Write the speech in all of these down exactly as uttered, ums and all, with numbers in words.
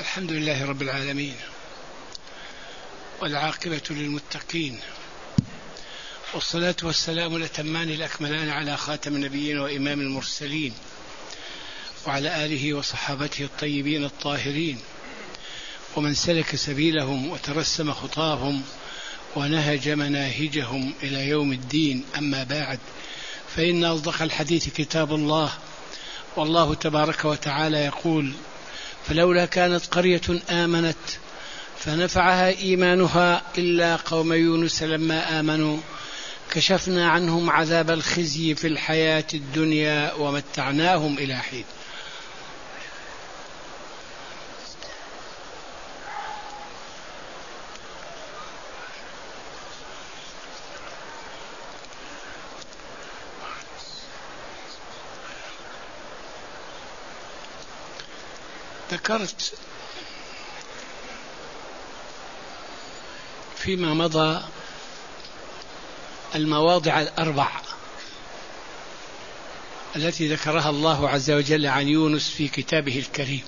الحمد لله رب العالمين، والعاقبة للمتقين، والصلاة والسلام الأتمان الأكملان على خاتم النبيين وإمام المرسلين، وعلى آله وصحابته الطيبين الطاهرين، ومن سلك سبيلهم وترسم خطاهم ونهج مناهجهم إلى يوم الدين. أما بعد، فإن أصدق الحديث كتاب الله، والله تبارك وتعالى يقول: فلولا كانت قرية آمنت فنفعها إيمانها إلا قوم يونس لما آمنوا كشفنا عنهم عذاب الخزي في الحياة الدنيا ومتعناهم إلى حين. ذكرت فيما مضى المواضع الأربع التي ذكرها الله عز وجل عن يونس في كتابه الكريم،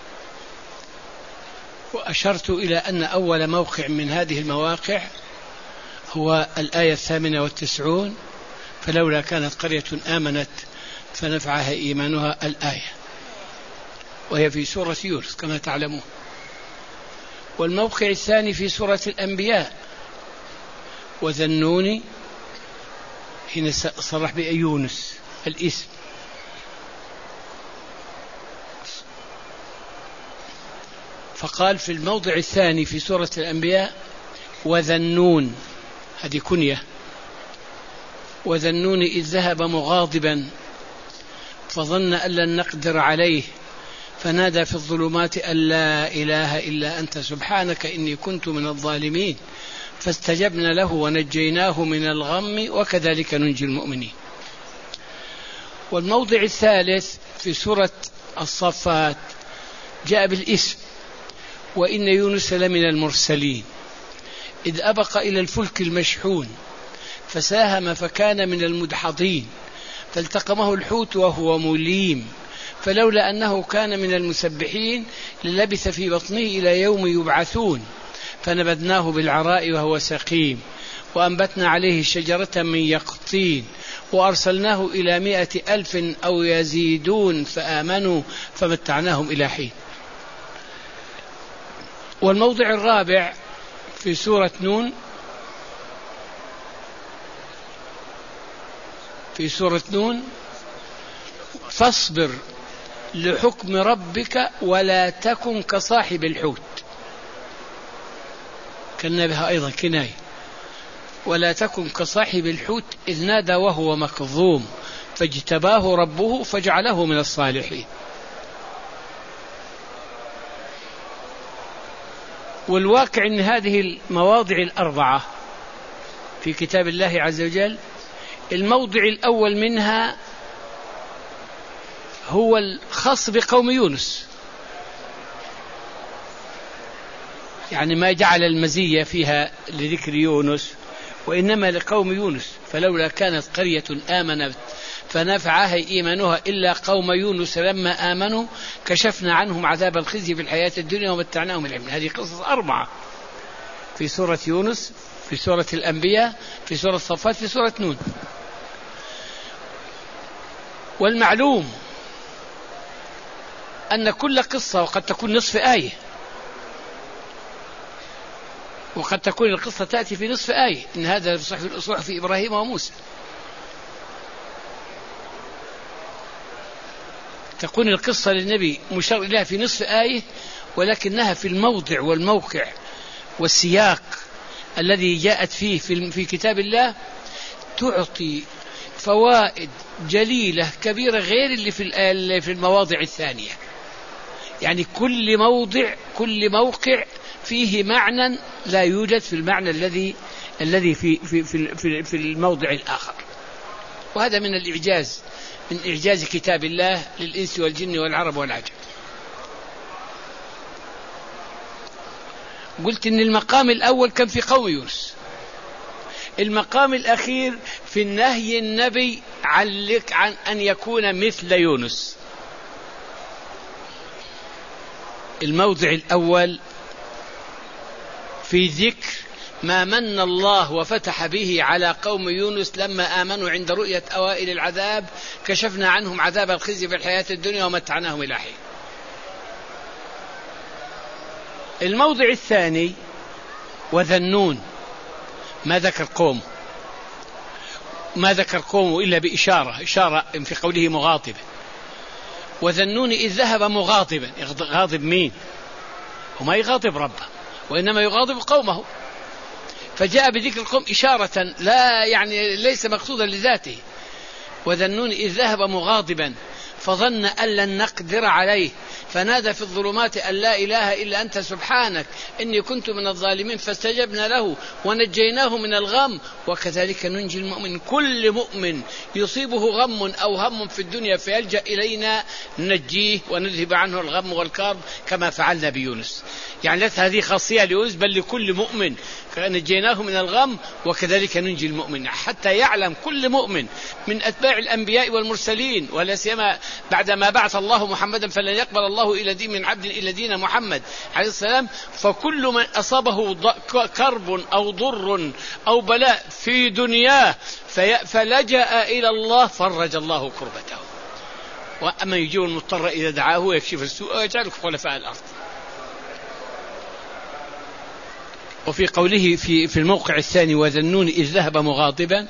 وأشرت إلى أن أول موقع من هذه المواقع هو الآية الثامنة والتسعون: فلولا كانت قرية آمنت فنفعها إيمانها، الآية، وهي في سورة يونس كما تعلمون. والموقع الثاني في سورة الأنبياء: وذا النون حين صرح بيونس الاسم. فقال في الموضع الثاني في سورة الأنبياء: وذا النون، هذه كنية، وذا النون إذ ذهب مغاضبا فظن أن لن نقدر عليه فنادى في الظلمات أن لا إله إلا أنت سبحانك إني كنت من الظالمين فاستجبنا له ونجيناه من الغم وكذلك ننجي المؤمنين. والموضع الثالث في سورة الصفات جاء بالاسم: وإن يونس لمن المرسلين إذ أبق إلى الفلك المشحون فساهم فكان من المدحضين فالتقمه الحوت وهو مليم فلولا أنه كان من المسبحين للبث في بطنه إلى يوم يبعثون فنبذناه بالعراء وهو سقيم وأنبتنا عليه شجرة من يقطين وأرسلناه إلى مائة ألف أو يزيدون فآمنوا فمتعناهم إلى حين. والموضع الرابع في سورة نون في سورة نون: فاصبر لحكم ربك ولا تكن كصاحب الحوت، كان بها أيضا كناية: ولا تكن كصاحب الحوت إذ نادى وهو مكظوم فاجتباه ربه فجعله من الصالحين. والواقع أن هذه المواضع الأربعة في كتاب الله عز وجل، الموضع الأول منها هو الخاص بقوم يونس، يعني ما جعل المزية فيها لذكر يونس وإنما لقوم يونس: فلولا كانت قرية آمنت فنفعها إيمانها إلا قوم يونس لما آمنوا كشفنا عنهم عذاب الخزي في الحياة الدنيا ومتعناهم إلى حين. هذه قصص أربعة في سورة يونس، في سورة الأنبياء، في سورة الصفات، في سورة نون. والمعلوم أن كل قصة وقد تكون نصف آية، وقد تكون القصة تأتي في نصف آية، إن هذا في صحف إبراهيم وموسى، تكون القصة للنبي مشار إليها في نصف آية، ولكنها في الموضع والموقع والسياق الذي جاءت فيه في كتاب الله تعطي فوائد جليلة كبيرة غير اللي في في المواضع الثانية. يعني كل موضع كل موقع فيه معنى لا يوجد في المعنى الذي الذي في في في في الموضع الآخر. وهذا من الإعجاز من إعجاز كتاب الله للإنس والجن والعرب والعجم. قلت إن المقام الأول كان في قوم يونس، المقام الأخير في النهي النبي عن أن يكون مثل يونس. الموضع الأول في ذكر ما من الله وفتح به على قوم يونس لما آمنوا عند رؤية أوائل العذاب، كشفنا عنهم عذاب الخزي في الحياة الدنيا ومتعناهم إلى حين. الموضع الثاني وذا النون، ما ذكر قوم ما ذكر قوم إلا بإشارة إشارة في قوله مغاضبا. وذا النون إذ ذهب مغاضبا، غاضب مين؟ وما يغاضب ربه وإنما يغاضب قومه، فجاء بذكر القوم إشارة لا يعني ليس مقصودا لذاته. وذا النون إذ ذهب مغاضبا فظن أن لن نقدر عليه فنادى في الظلمات أن لا إله إلا أنت سبحانك إني كنت من الظالمين فاستجبنا له ونجيناه من الغم وكذلك ننجي المؤمن. كل مؤمن يصيبه غم أو هم في الدنيا فيلجأ إلينا ننجيه ونذهب عنه الغم والكرب كما فعلنا بيونس. يعني ليست هذه خاصية ليونس بل لكل مؤمن، نجيناه من الغم وكذلك ننجي المؤمن، حتى يعلم كل مؤمن من أتباع الأنبياء والمرسلين ولا سيما بعدما بعث الله محمدا فلن يقبل الله إلى دين من عبد إلى دين محمد عليه السلام. فكل من أصابه كرب أو ضر أو بلاء في دنياه فلجأ إلى الله فرج الله كربته. وأما يجيب المضطر إذا دعاه ويكشف السوء ويجعلك خلفاء الأرض. وفي قوله في في الموقع الثاني وذا النون إذ ذهب مغاضبا،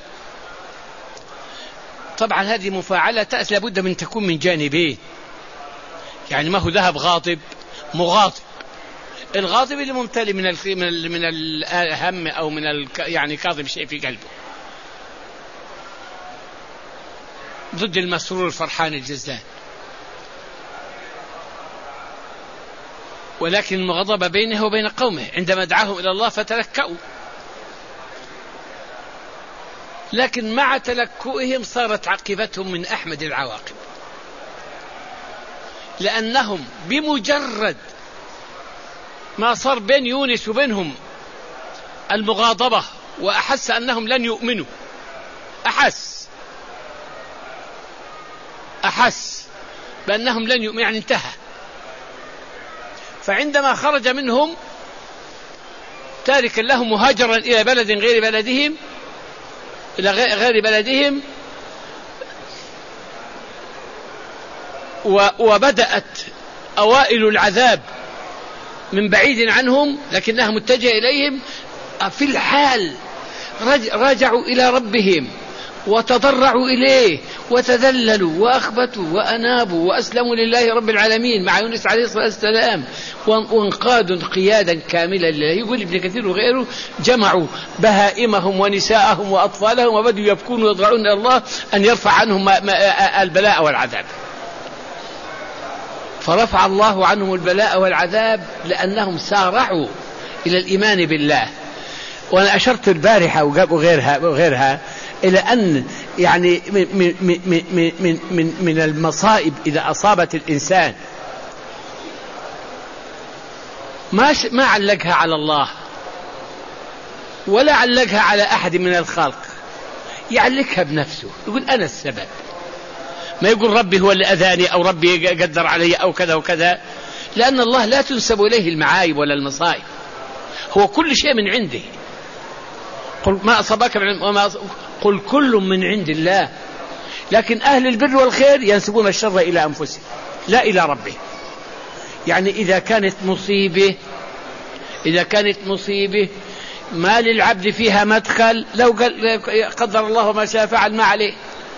طبعا هذه مفاعلة تأتي لابد من تكون من جانبين، يعني ما هو ذهب غاضب مغاضب. الغاضب اللي ممتلئ من ال من ال من الهم أو من ال يعني كاظم شيء في قلبه، ضد المسرور الفرحان الجزان. ولكن المغضب بينه وبين قومه عندما دعاهم إلى الله فتلكأوا، لكن مع تلكؤهم صارت عاقبتهم من أحمد العواقب، لأنهم بمجرد ما صار بين يونس وبينهم المغاضبة وأحس أنهم لن يؤمنوا، أحس أحس بأنهم لن يؤمنوا يعني انتهى. فعندما خرج منهم تاركا لهم مهاجرا إلى بلد غير بلدهم إلى غير بلدهم وبدأت أوائل العذاب من بعيد عنهم لكنها متجهة إليهم، في الحال رجعوا إلى ربهم وتضرعوا إليه وتذللوا وأخبتوا وأنابوا وأسلموا لله رب العالمين مع يونس عليه الصلاة والسلام وانقادوا انقيادا كاملا لله. يقول ابن كثير وغيره جمعوا بهائمهم ونساءهم وأطفالهم وبدوا يبكون ويضرعون إلى الله أن يرفع عنهم البلاء والعذاب، فرفع الله عنهم البلاء والعذاب لأنهم سارعوا إلى الإيمان بالله. وأنا أشرت البارحة وجابوا غيرها وغيرها إلى أن يعني من, من, من, من, من, من المصائب إذا أصابت الإنسان ما ما علقها على الله ولا علقها على أحد من الخلق، يعلقها بنفسه، يقول أنا السبب. ما يقول ربي هو اللي أذاني أو ربي قدر علي أو كذا وكذا، لأن الله لا تنسب إليه المعايب ولا المصائب، هو كل شيء من عنده. قل ما أصابك من وما قل كل من عند الله. لكن أهل البر والخير ينسبون الشر إلى أنفسهم لا إلى ربهم. يعني إذا كانت مصيبة إذا كانت مصيبة ما للعبد فيها مدخل، لو قدر الله ما شاء فعل ما عليه.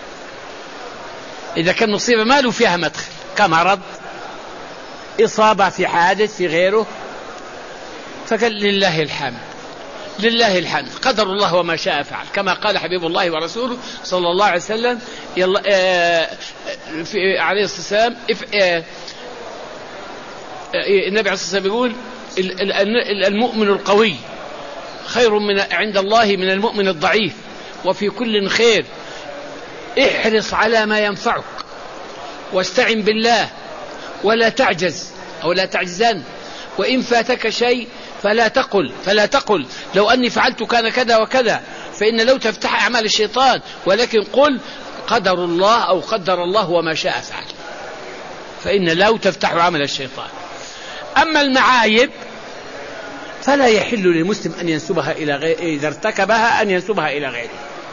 إذا كان مصيبة ما له فيها مدخل كمرض، إصابة في حادث في غيره، فقال لله الحمد لله الحمد قدر الله وما شاء فعل، كما قال حبيب الله ورسوله صلى الله عليه وسلم يلا آه في عليه الصلاة والسلام آه النبي عليه الصلاة والسلام يقول المؤمن القوي خير من عند الله من المؤمن الضعيف، وفي كل خير، احرص على ما ينفعك واستعن بالله ولا تعجز أو لا تعجزن، وإن فاتك شيء فلا تقل فلا تقل لو أني فعلت كان كذا وكذا، فإن لو تفتح أعمال الشيطان، ولكن قل قدر الله أو قدر الله وما شاء فعل، فإن لو تفتح عمل الشيطان. أما المعايب فلا يحل للمسلم أن ينسبها إلى غيره، إذا ارتكبها أن ينسبها إلى غيره.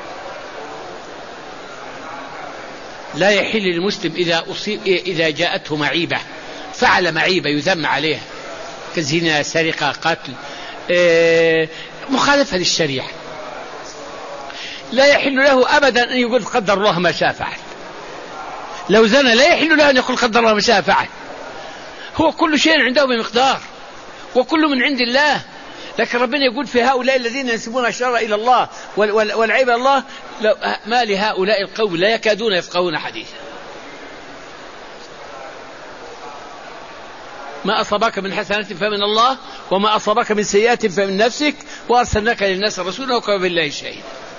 لا يحل للمسلم إذا أصيب إذا جاءته معيبة، فعل معيبة يذم عليها كزنا، سرقة، قتل، مخالفة للشريعة، لا يحل له أبدا أن يقول قدر الله ما شاء فعل. لو زنى لا يحل له أن يقول قدر الله ما شاء فعل. هو كل شيء عنده بمقدار، وكل من عند الله. لكن ربنا يقول في هؤلاء الذين ينسبون الشر إلى الله والعيب إلى الله، ما لهؤلاء القوم لا يكادون يفقهون حديثا. ما أصابك من حسنة فمن الله، وما أصابك من سيئات فمن نفسك، وأرسلناك للناس رسولا وكفى بالله شهيدا.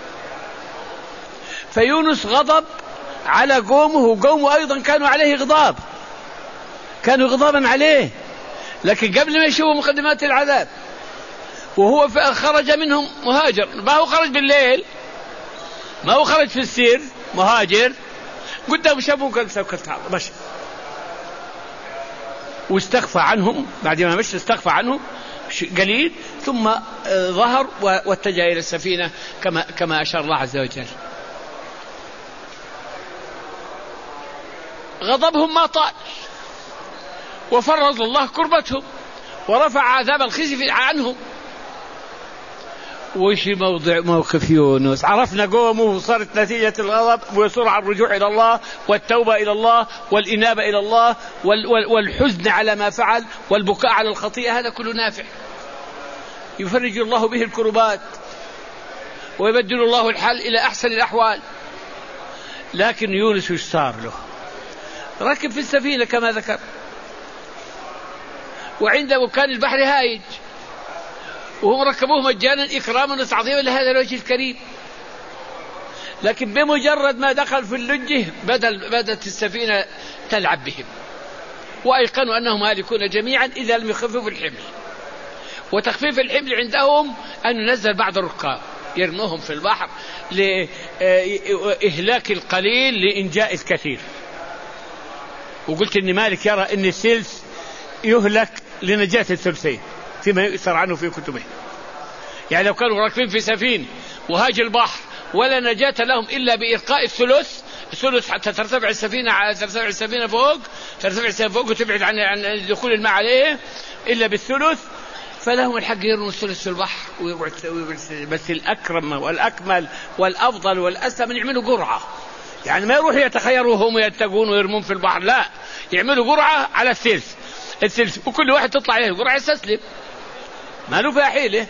فيونس غضب على قومه، وقومه أيضا كانوا عليه غضاب، كانوا غضابا عليه، لكن قبل ما يشوفوا مقدمات العذاب وهو خرج منهم مهاجر. ما هو خرج بالليل، ما هو خرج في السير، مهاجر قدام شافوا قال سوكت مشى، واستغفى عنهم. بعد ما مشى استغفى عنهم قليل، ثم ظهر واتجه إلى السفينة كما كما أشار الله عز وجل. غضبهم ما طال، وفرض الله كربتهم، ورفع عذاب الخزي عنهم. وش موضع موقف يونس؟ عرفنا قومه، وصارت نتيجة الغضب ويسرع الرجوع إلى الله والتوبة إلى الله والإنابة إلى الله والحزن على ما فعل والبكاء على الخطيئة. هذا كله نافع، يفرج الله به الكربات ويبدل الله الحال إلى أحسن الأحوال. لكن يونس وش صار له؟ ركب في السفينة كما ذكر، وعنده كان البحر هايج، وهم ركبوه مجانا إكراما وتعظيما لهذا الوجه الكريم. لكن بمجرد ما دخل في اللجة بدل بدت السفينة تلعب بهم، وأيقنوا أنهم هالكون جميعا إذا لم يخففوا الحمل. وتخفيف الحمل عندهم أن ينزل بعض الركاب يرموهم في البحر لإهلاك القليل لإنجاء الكثير. وقلت إن مالك يرى أن الثلث يهلك لنجاة الثلثين فيما يؤثر عنه في كتبه. يعني لو كانوا راكبين في سفينة وهاج البحر ولا نجاة لهم إلا بإلقاء الثلث، الثلث حتى ترتفع السفينة ترتفع السفينة فوق ترتفع السفينة فوق وتبعد عن عن دخول الماء عليه إلا بالثلث، فلهم الحق يرموا الثلث في البحر ويقعد. بس الأكرم والأكمل والأفضل والأسلم من يعملوا قرعة، يعني ما يروحوا يتخيروا هم يتقون ويرمون في البحر، لا، يعملوا قرعة على الثلث الثلث وكل واحد تطلع عليه القرعة يستسلم، ما له فيها حيلة.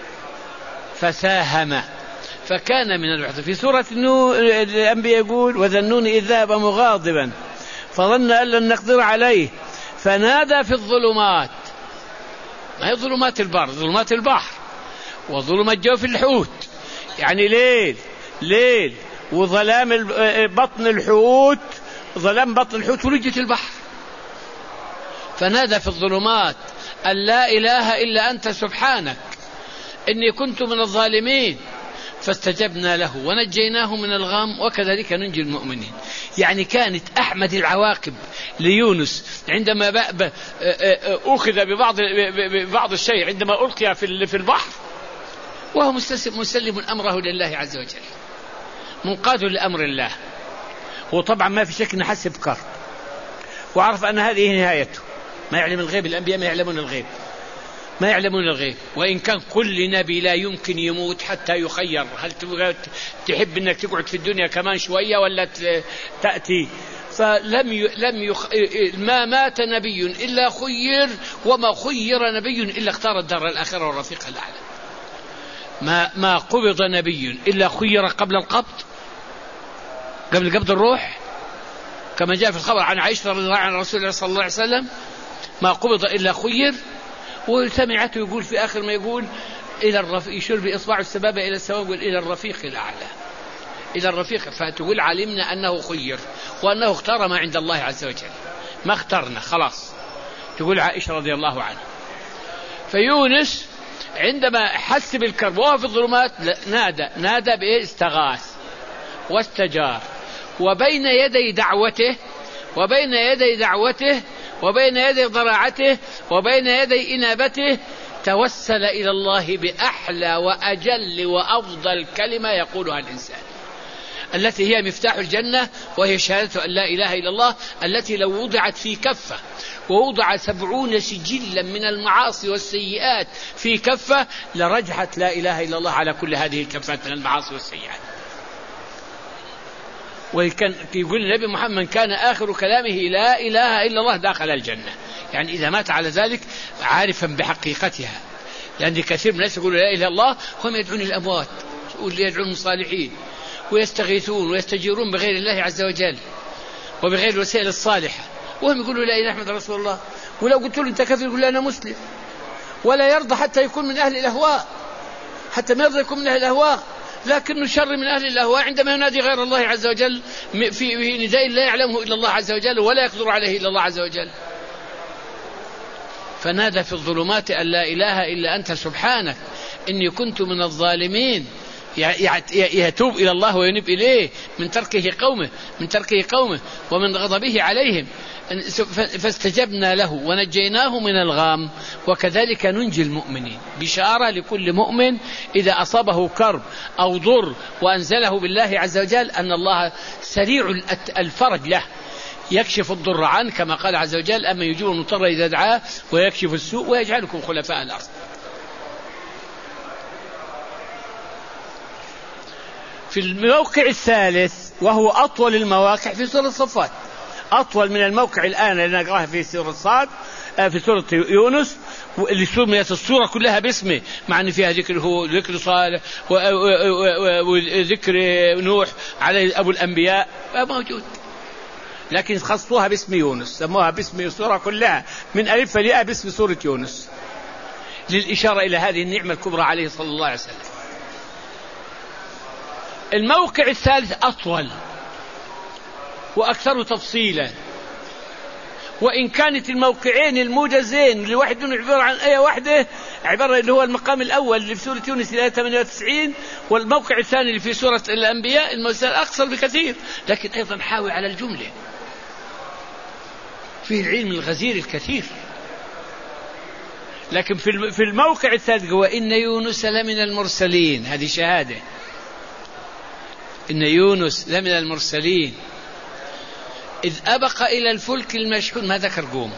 فساهم فكان من الوحدة. في سورة الأنبياء يقول وذنون إذ ذهب مغاضبا فظن أن لن نقدر عليه فنادى في الظلمات. ما هي ظلمات البر، ظلمات البحر، وظلمات جوف الحوت، يعني ليل ليل وظلام بطن الحوت، ظلام بطن الحوت ولجة البحر. فنادى في الظلمات أن لا إله إلا أنت سبحانك إني كنت من الظالمين فاستجبنا له ونجيناه من الغم وكذلك ننجي المؤمنين. يعني كانت أحمد العواقب ليونس عندما أخذ ببعض ببعض الشيء عندما ألقي في البحر وهو مسلم أمره لله عز وجل، منقاد لأمر الله. وطبعا ما في شك نحس بكرب، وعرف أن هذه نهايته. ما يعلم الغيب، الأنبياء ما يعلمون الغيب، ما يعلمون الغيب. وإن كان كل نبي لا يمكن يموت حتى يخير، هل تحب أنك تقعد في الدنيا كمان شوية ولا تأتي؟ فلم ي... لم يخ... ما مات نبي إلا خير، وما خير نبي إلا اختار الدار الآخرة والرفيق الأعلى. ما ما قبض نبي إلا خير قبل القبض، قبل قبض الروح، كما جاء في الخبر عن عائشة رضي الله عنها عن رسول الله صلى الله عليه وسلم ما قبض إلا خير. وسمعته يقول في آخر ما يقول إلى الرفيق، يشير بإصبع السبابة إلى السماء، يقول إلى الرفيق الأعلى، إلى الرفيق. فتقول علمنا أنه خير وأنه اختار ما عند الله عز وجل، ما اخترنا خلاص. تقول عائشة رضي الله عنها. فيونس عندما حس بالكرب وهو في الظلمات نادى نادى بإيه؟ استغاث واستجار. وبين يدي دعوته وبين يدي دعوته وبين يدي ضراعته وبين يدي إنابته توسل إلى الله بأحلى وأجل وأفضل كلمة يقولها الإنسان، التي هي مفتاح الجنة، وهي شهادة أن لا إله إلا الله، التي لو وضعت في كفة ووضع سبعون سجلا من المعاصي والسيئات في كفة لرجحت لا إله إلا الله على كل هذه الكفات من المعاصي والسيئات. وكان يقول النبي محمد كان آخر كلامه لا إله إلا الله داخل الجنة، يعني إذا مات على ذلك عارفا بحقيقتها. لأن كثير من الناس يقولوا لا إله إلا الله هم يدعون الأموات ويدعون المصالحين ويستغيثون ويستجيرون بغير الله عز وجل وبغير الوسائل الصالحة، وهم يقولوا لا إله إلا رسول الله. ولو قلت له أنت كافر يقول أنا مسلم، ولا يرضى حتى يكون من أهل الأهواء، حتى ما يرضى يكون من أهل الأهواء، لكنه شر من أهل الأهواء عندما ينادي غير الله عز وجل في نداء لا يعلمه إلا الله عز وجل ولا يقدر عليه إلا الله عز وجل. فنادى في الظلمات أن لا إله إلا أنت سبحانك إني كنت من الظالمين، يتوب إلى الله وينب إليه من تركه قومه من تركه قومه ومن غضبه عليهم، فاستجبنا له ونجيناه من الغام وكذلك ننجي المؤمنين. بشارة لكل مؤمن إذا أصابه كرب أو ضر وأنزله بالله عز وجل أن الله سريع الفرج له، يكشف الضر عنه كما قال عز وجل أما يجيب المضطر إذا دعاه ويكشف السوء ويجعلكم خلفاء الأرض. في الموقع الثالث وهو أطول المواقع في سورة الصفات، أطول من الموقع الآن اللي نقرأها في سورة صاد في سورة يونس اللي سميت السورة كلها باسمه، مع أن فيها ذكر هو ذكر صالح وذكر نوح عليه أبو الأنبياء موجود، لكن خصوها باسم يونس، سموها باسم السورة كلها من ألف لياء باسم سورة يونس للإشارة إلى هذه النعمة الكبرى عليه صلى الله عليه وسلم. الموقع الثالث أطول وأكثر تفصيلا، وإن كانت الموقعين الموجزين لواحد منهم عبارة عن آية واحدة، عبارة اللي هو المقام الأول اللي في سورة يونس إلى ثمانية وتسعين، والموقع الثاني اللي في سورة الأنبياء المسألة أقصر بكثير، لكن أيضا حاوي على الجملة، فيه العلم الغزير الكثير. لكن في الموقع الثالث هو إن يونس لمن المرسلين، هذه شهادة، إن يونس لمن المرسلين إذ أبق إلى الفلك المشحون. ما ذكر قوم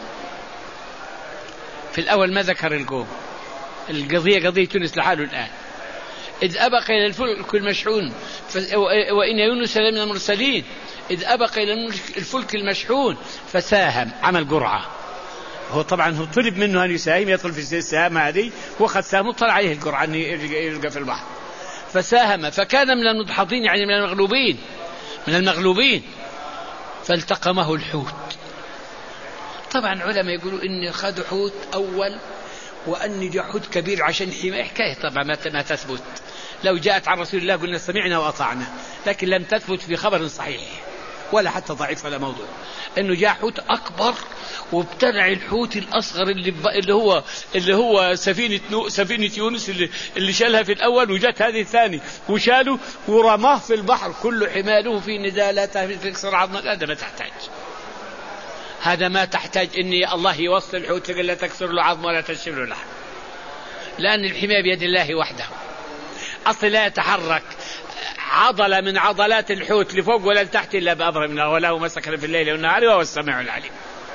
في الأول، ما ذكر القوم، القضية قضية يونس لحاله الآن. إذ أبق إلى الفلك المشحون وإن يونس لمن المرسلين إذ أبق إلى الفلك المشحون فساهم، عمل قرعة. هو طبعا هو طلب منه أن يساهم، يدخل في السهام هذه، وقد ساهم طلع عليه القرعة أن يلقى في البحر، فساهم فكان من المدحضين، يعني من المغلوبين من المغلوبين فالتقمه الحوت. طبعا علماء يقولوا إن خذوا حوت أول وأن جاء حوت كبير عشان حماية، حكاية طبعا ما تثبت. لو جاءت عن رسول الله قلنا سمعنا وأطعنا، لكن لم تثبت في خبر صحيح ولا حتى ضعيف ولا موضوع، إنه جاء حوت أكبر وابتلع الحوت الأصغر اللي اللي هو اللي هو سفينة نو سفينة يونس اللي اللي شالها في الأول، وجت هذه الثاني وشاله ورماه في البحر، كل حماله في نداء لا تكسر عظمه. هذا ما تحتاج هذا ما تحتاج إن الله يوصل الحوت يقول لا تكسر له عظمه ولا تشل له لحم، لأن الحماية بيد الله وحده. أصل لا يتحرك عضلة من عضلات الحوت لفوق ولا لتحت إلا بأمر منه، وله ما سكن في الليل والنهار وهو السميع العليم.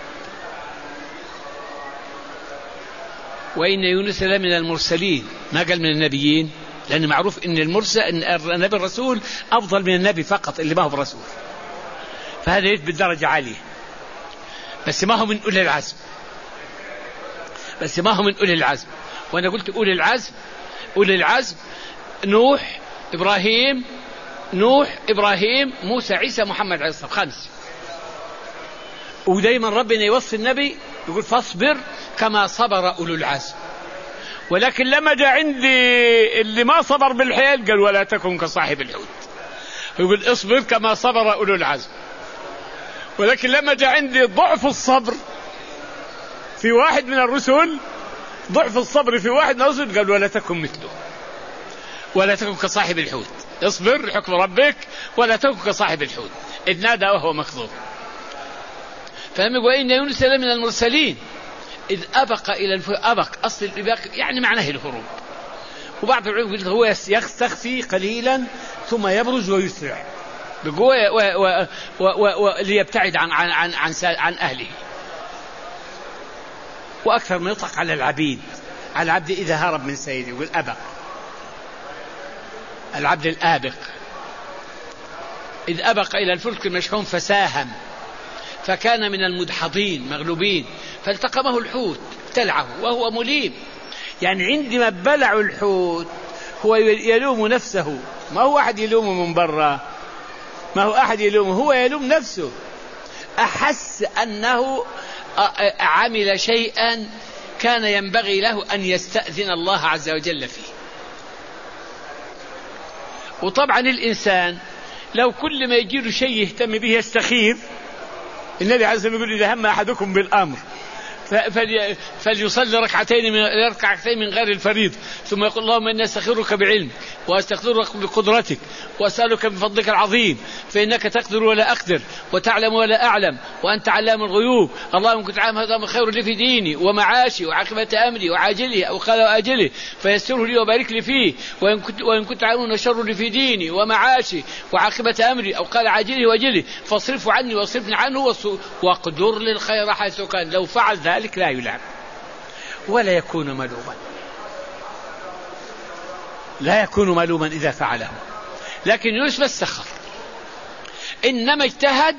وإن يونس لمن المرسلين، ما قال من النبيين، لأن معروف إن المرسل إن النبي الرسول أفضل من النبي فقط اللي ما هو برسول، فهذا يثبت درجة عالية، بس ما هو من أولي العزم بس ما هو من أولي العزم وأنا قلت أولي العزم أولي العزم نوح إبراهيم نوح إبراهيم موسى عيسى محمد عليه الصلاة والسلام، خمس. ودايما ربنا يوصي النبي يقول فاصبر كما صبر أولو العزم، ولكن لما جاء عندي اللي ما صبر بالحيل قال ولا تكن كصاحب الحوت، يقول اصبر كما صبر أولو العزم. ولكن لما جاء عندي ضعف الصبر في واحد من الرسل، ضعف الصبر في واحد من الرسل قال ولا تكن مثله، ولا تكن كصاحب الحوت، اصبر حكم ربك ولا تكن كصاحب الحوت إذ نادى وهو مكظوم. فلما يقول إن يونس لمن المرسلين إذ أبق إلى الفلك. أبق أصل الإباق يعني معناه الهروب، وبعض العلماء يقول هو يستخفي قليلا ثم يبرز ويسرع بقوة و... و... و... و... ليبتعد عن عن عن عن, عن أهله. وأكثر من يطلق على العبيد، على العبد إذا هرب من سيده يقول أبق، العبد الآبق. إذ أبق إلى الفلك المشحون فساهم فكان من المدحضين مغلوبين فالتقمه الحوت ابتلعه وهو مليم. يعني عندما بلعوا الحوت هو يلوم نفسه، ما هو أحد يلومه من برا، ما هو أحد يلومه، هو يلوم نفسه. أحس أنه عمل شيئا كان ينبغي له أن يستأذن الله عز وجل فيه. وطبعا الإنسان لو كل ما يجيله شيء يهتم به يستخير، النبي عليه الصلاة والسلام يقول إذا هم أحدكم بالأمر فليصلي ركعتين من ركعتين من غير الفريض ثم يقول اللهم إني أستخيرك بعلمك وأستقدرك بقدرتك وأسألك من فضلك العظيم فإنك تقدر ولا أقدر وتعلم ولا أعلم وأنت علام الغيوب. اللهم كنت عام هذا خير لي في ديني ومعاشي وعاقبة أمري وعاجله أو قال وآجله فيسره لي وبارك لي فيه، وإن كنت وإن كنت عام شر لي في ديني ومعاشي وعاقبة أمري أو قال عاجله وآجله فاصرف عني واصرفني عنه واقدر لي الخير حيث كان. لو فعل ذلك لا يلام ولا يكون ملوما، لا يكون ملوما إذا فعله. لكن يونس ما استخر، إنما اجتهد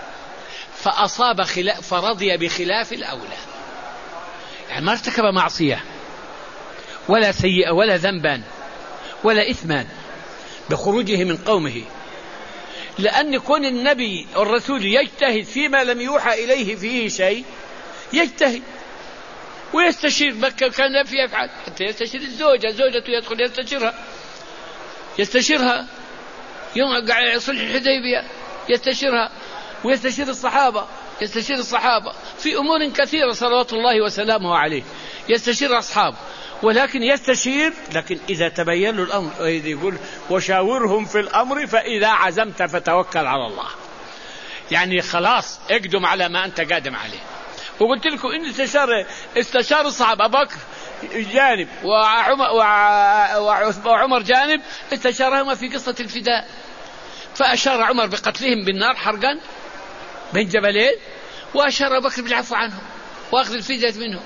فأصاب خلاف فرضي بخلاف الأولى، يعني ما ارتكب معصية ولا سيئة ولا ذنبا ولا إثما بخروجه من قومه، لأن يكون النبي والرسول يجتهد فيما لم يوحى إليه فيه شيء، يجتهد ويستشير. مكة كان في يفعل حتى يستشير الزوجة، زوجته يدخل يستشيرها يستشيرها يوم صلح الحديبية يستشيرها، ويستشير الصحابة يستشير الصحابة في أمور كثيرة صلوات الله وسلامه عليه، يستشير أصحابه. ولكن يستشير، لكن إذا تبين له الأمر يقول وشاورهم في الأمر فإذا عزمت فتوكل على الله، يعني خلاص اقدم على ما أنت قادم عليه. وقلت لكم إن استشار استشار الصحابة أبو بكر جانب وعمر, وعمر جانب، استشارهما في قصة الفداء، فأشار عمر بقتلهم بالنار حرقا بين جبلين، وأشار أبو بكر بالعفو عنهم وأخذ الفدية منهم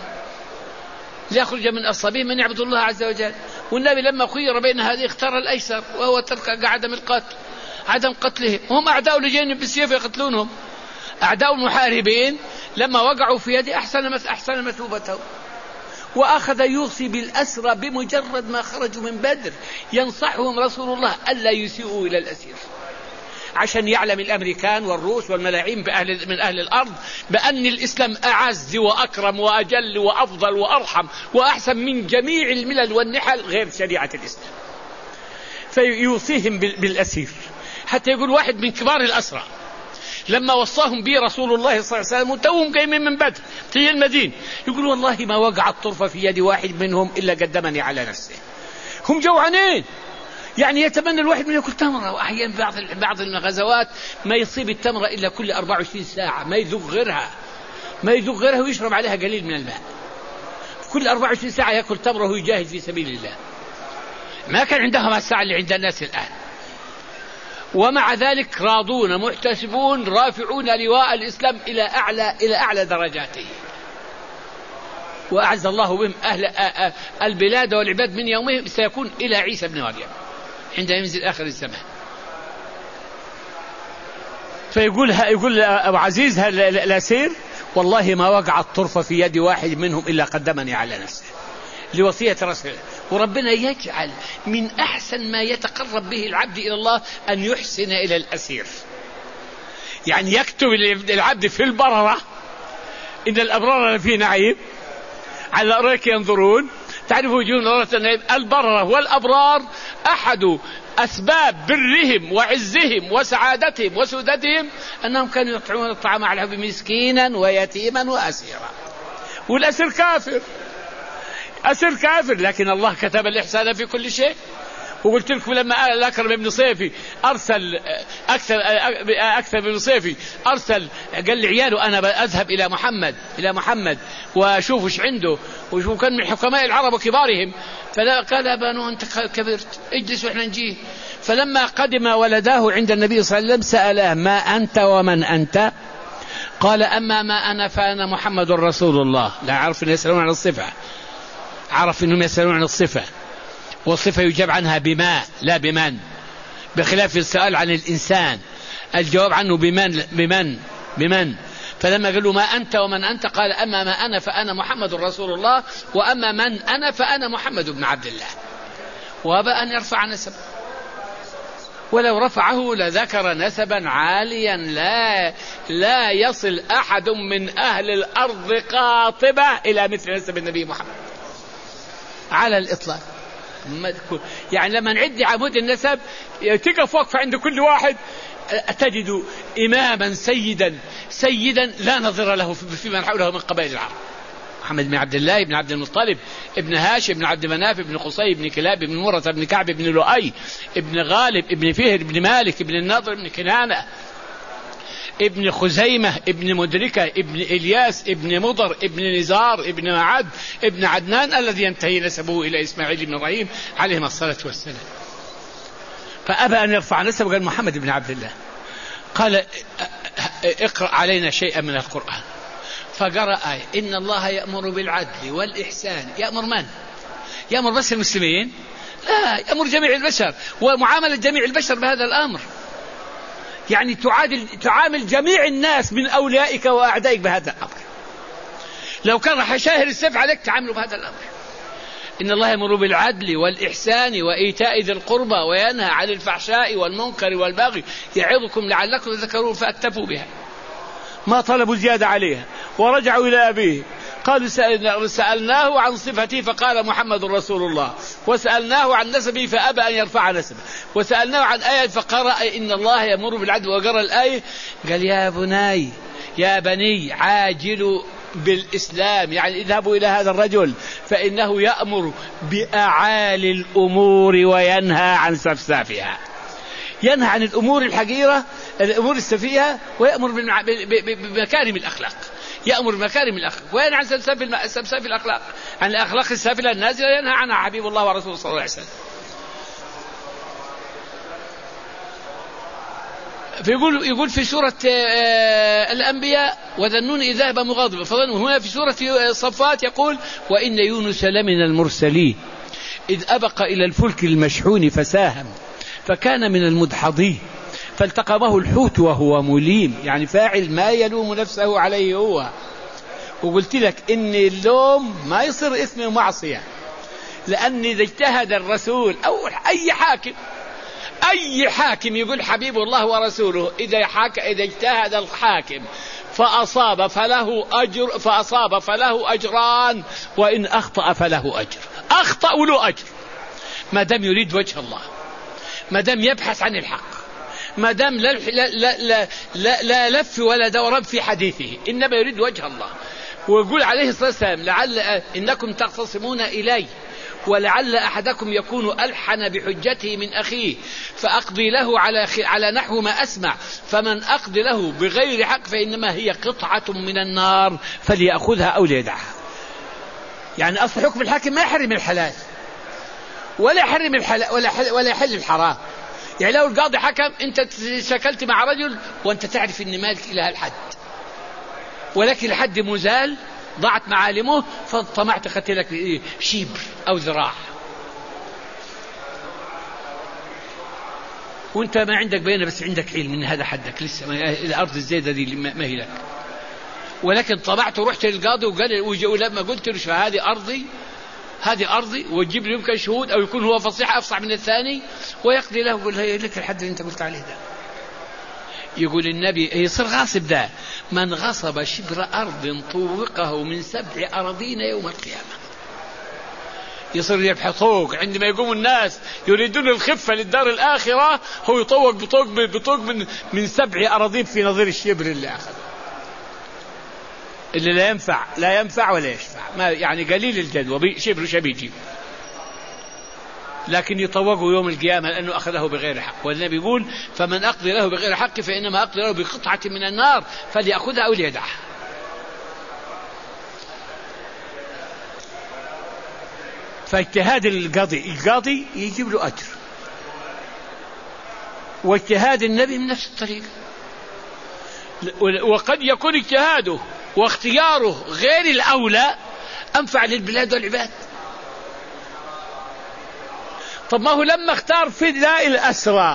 ليخرج من أصابهم من يعبد الله عز وجل. والنبي لما خير بين هذه اختار الأيسر وهو ترك عدم القتل عدم قتلهم، وهم أعداء لجين بالسيف يقتلونهم، أعداء المحاربين لما وقعوا في يد أحسن أحسن مثوبته. وأخذ يوصي بالأسرى بمجرد ما خرجوا من بدر، ينصحهم رسول الله ألا يسيئوا إلى الأسير، عشان يعلم الأمريكان والروس والملاعين بأهل من أهل الأرض بأن الإسلام أعز وأكرم وأجل وأفضل وأرحم وأحسن من جميع الملل والنحل غير شريعة الإسلام. فيوصيهم بالأسير، حتى يقول واحد من كبار الأسرى لما وصاهم به رسول الله صلى الله عليه وسلم وتوهم قايمين من بدر في المدينة، يقول والله ما وقعت طرفة في يد واحد منهم إلا قدمني على نفسه. هم جوعانين، يعني يتمنى الواحد من يأكل تمرة، وأحيانا بعض بعض الغزوات ما يصيب التمرة إلا كل أربعة وعشرين ساعة، ما يذوق غيرها ما يذوق غيرها ويشرب عليها قليل من الماء. كل أربعة وعشرين ساعة يأكل تمرة وهو يجاهد في سبيل الله. ما كان عندهم الساعة اللي عند الناس الآن، ومع ذلك راضون محتسبون رافعون لواء الإسلام إلى أعلى إلى أعلى درجاته. وأعز الله بهم أهل البلاد والعباد من يومهم سيكون إلى عيسى بن مريم عندما ينزل آخر الزمان. فيقول يقول أبو عزيز الأسير والله ما وقعت طرفة في يد واحد منهم إلا قدمني على نفسه لوصية رسول. وربنا يجعل من أحسن ما يتقرب به العبد إلى الله أن يحسن إلى الأسير، يعني يكتب العبد في البررة إن الأبرار في نعيم على الأرائك ينظرون تعرف وجوههم نظرة النعيم. البررة والأبرار أحد أسباب برهم وعزهم وسعادتهم وسودتهم أنهم كانوا يطعمون الطعام على حب مسكينا ويتيما وأسيرا. والأسير كافر، أسير كافر، لكن الله كتب الإحسان في كل شيء وقلت لكم لما الأكرم ابن صيفي أرسل أكثر أكثر ابن صيفي أرسل قال لي عياله أنا أذهب إلى محمد إلى محمد وأشوف إيش عنده، وشوف كان من حكماء العرب وكبارهم. فقال أبانو أنت كبرت اجلس وإحنا نجيه. فلما قدم ولداه عند النبي صلى الله عليه وسلم سأله ما أنت ومن أنت؟ قال أما ما أنا فأنا محمد رسول الله. لا عرف أن يسألون عن الصفة، عرف أنهم يسألون عن الصفة، والصفة يجاب عنها بما لا بمن، بخلاف السؤال عن الإنسان الجواب عنه بمن بمن بمن. فلما قال له ما أنت ومن أنت قال أما ما أنا فأنا محمد رسول الله، وأما من أنا فأنا محمد بن عبد الله. وأبى أن يرفع نسبه، ولو رفعه لذكر نسبا عاليا لا لا يصل أحد من أهل الأرض قاطبة إلى مثل نسب النبي محمد على الإطلاق. يعني لما نعد عمود النسب تقف وقفة عند كل واحد تجد إماما سيدا سيدا لا نظير له في من حوله من قبائل العرب. محمد بن عبد الله بن عبد المطلب ابن هاشم بن عبد مناف بن قصي بن كلاب بن مرة بن كعب بن لؤي ابن غالب ابن فهر بن مالك ابن النضر بن كنانة ابن خزيمة ابن مدركة ابن إلياس ابن مضر ابن نزار ابن معد ابن عدنان الذي ينتهي نسبه إلى إسماعيل بن إبراهيم عليهما الصلاة والسلام. فأبى أن يرفع نسبه قال محمد بن عبد الله. قال اقرأ علينا شيئا من القرآن. فقرأ آية إن الله يأمر بالعدل والإحسان. يأمر من؟ يأمر بس المسلمين؟ لا، يأمر جميع البشر، ومعاملة جميع البشر بهذا الأمر. يعني تعادل تعامل جميع الناس من أوليائك وأعدائك بهذا الأمر. لو كان راح يشاهر السيف عليك تعاملوا بهذا الأمر. إن الله يأمر بالعدل والإحسان وإيتاء ذي القربى وينهى عن الفحشاء والمنكر والبغي يعظكم لعلكم تذكرون فاكتفوا بها. ما طلبوا زيادة عليها. ورجعوا إلى أبيه قالوا سألناه عن صفته فقال محمد رسول الله، وسألناه عن نسبه فأبى أن يرفع نسبه، وسألناه عن آية فقرأ إن الله يأمر بالعدل وقرأ الآية قال يا بني يا بني عاجلوا بالإسلام، يعني اذهبوا إلى هذا الرجل فإنه يأمر بأعالي الأمور وينهى عن سفسافها. ينهى عن الأمور الحقيرة الأمور السفيهة ويأمر بمكارم الأخلاق. يأمر بمكارم الأخلاق وينهى عن سفساف الأخلاق، عن الأخلاق السافلة النازلة ينهى عنها حبيب الله ورسوله صلى الله عليه وسلم. فيقول يقول في سورة الأنبياء وذنون إذ ذهب مغاضبا فظنوا. هنا في سورة الصفات يقول وإن يونس لمن المرسلين إذ أبق إلى الفلك المشحون فساهم فكان من المدحضين فالتقمه الحوت وهو مليم، يعني فاعل ما يلوم نفسه عليه هو. وقلت لك إن اللوم ما يصير اسم معصية، لأن إذا اجتهد الرسول أو أي حاكم أي حاكم يقول حبيب الله ورسوله، إذا حاك إذا اجتهد الحاكم فأصاب فله أجر فأصاب فله أجران، وإن أخطأ فله أجر. أخطأ وله أجر ما دام يريد وجه الله، ما دام يبحث عن الحق، ما دام لا, لا, لا, لا, لا لف ولا دوران في حديثه، إنما يريد وجه الله. ويقول عليه الصلاة والسلام لعل إنكم تختصمون إلي ولعل أحدكم يكون ألحن بحجته من أخيه فأقضي له على على نحو ما أسمع، فمن أقضي له بغير حق فإنما هي قطعة من النار فليأخذها أو ليدعها. يعني أصل حكم الحاكم ما يحرم الحلال ولا يحرم الحلال ولا ولا يحل الحرام. يعني لو القاضي حكم أنت شكلت مع رجل وأنت تعرف أن مالك إلى هالحد، ولكن الحد مزال ضاعت معالمه فطمعت قتلك شيبر أو ذراع، وانت ما عندك بينه بس عندك علم من هذا حدك لسه الأرض الزيادة دي ما هي لك، ولكن طمعت ورحت للقاضي وقال لما قلت له هذه أرضي هذه أرضي وتجيب لي يمكن شهود أو يكون هو فصيح أفصح من الثاني ويقضي له يقول هي لك الحد اللي انت قلت عليه ده. يقول النبي يصير غاصب ده من غصب شبر أرض طوقه من سبع أراضين يوم القيامة. يصير يبحثوك عندما يقوم الناس يريدون الخفة للدار الآخرة، هو يطوق بطوق بطوق من من سبع أراضين في نظير الشبر اللي أخذ، اللي لا ينفع لا ينفع ولا يشفع، ما يعني قليل الجدوى شبر شبيجي. لكن يطوقوا يوم القيامة لأنه أخذه بغير حق. والنبي يقول فمن أقضي له بغير حق فإنما أقضي له بقطعة من النار فليأخذها أو ليدعها. فاجتهاد القاضي القاضي يجيب له أجر، واجتهاد النبي من نفس الطريقة. وقد يكون اجتهاده واختياره غير الأولى أنفع للبلاد والعباد. طب ما هو لما اختار فداء الأسرى